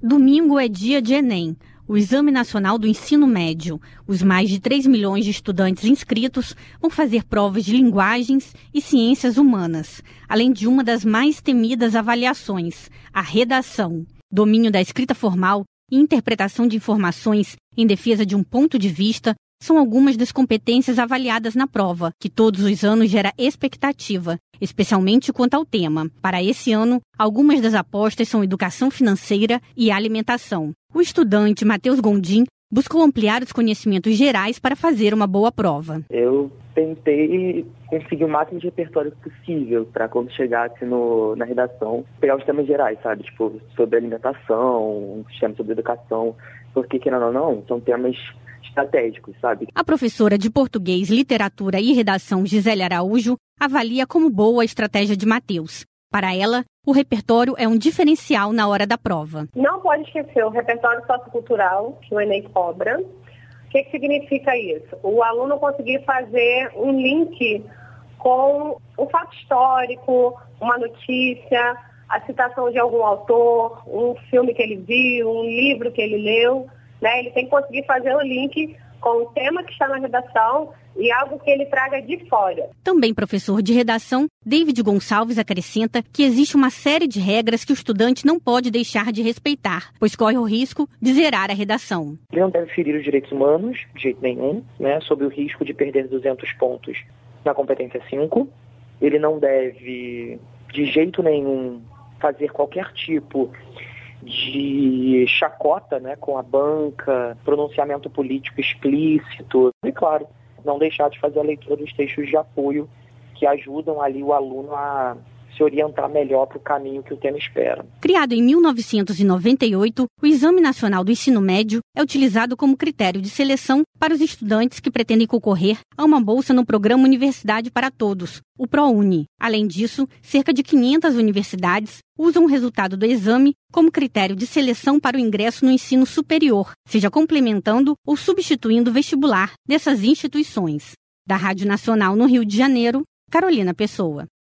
Domingo é dia de Enem, o Exame Nacional do Ensino Médio. Os mais de 3 milhões de estudantes inscritos vão fazer provas de linguagens e ciências humanas, além de uma das mais temidas avaliações, a redação. Domínio da escrita formal e interpretação de informações em defesa de um ponto de vista são algumas das competências avaliadas na prova, que todos os anos gera expectativa, especialmente quanto ao tema. Para esse ano, algumas das apostas são educação financeira e alimentação. O estudante Matheus Gondim buscou ampliar os conhecimentos gerais para fazer uma boa prova. Eu tentei conseguir o máximo de repertório possível para quando chegasse na redação, pegar os temas gerais, sabe? Tipo, sobre alimentação, temas sobre educação, porque, querendo ou não, são temas estratégicos, sabe? A professora de português, literatura e redação, Gisele Araújo, avalia como boa a estratégia de Matheus. Para ela, o repertório é um diferencial na hora da prova. Não pode esquecer o repertório sociocultural que o Enem cobra. O que significa isso? O aluno conseguir fazer um link com um fato histórico, uma notícia, a citação de algum autor, um filme que ele viu, um livro que ele leu. Ele tem que conseguir fazer o link com o tema que está na redação e algo que ele traga de fora. Também professor de redação, David Gonçalves acrescenta que existe uma série de regras que o estudante não pode deixar de respeitar, pois corre o risco de zerar a redação. Ele não deve ferir os direitos humanos, de jeito nenhum, sob o risco de perder 200 pontos na competência 5. Ele não deve, de jeito nenhum, fazer qualquer tipo de chacota, com a banca, pronunciamento político explícito. E, claro, não deixar de fazer a leitura dos textos de apoio que ajudam ali o aluno a se orientar melhor para o caminho que o tema espera. Criado em 1998, o Exame Nacional do Ensino Médio é utilizado como critério de seleção para os estudantes que pretendem concorrer a uma bolsa no programa Universidade para Todos, o ProUni. Além disso, cerca de 500 universidades usam o resultado do exame como critério de seleção para o ingresso no ensino superior, seja complementando ou substituindo o vestibular dessas instituições. Da Rádio Nacional no Rio de Janeiro, Carolina Pessoa.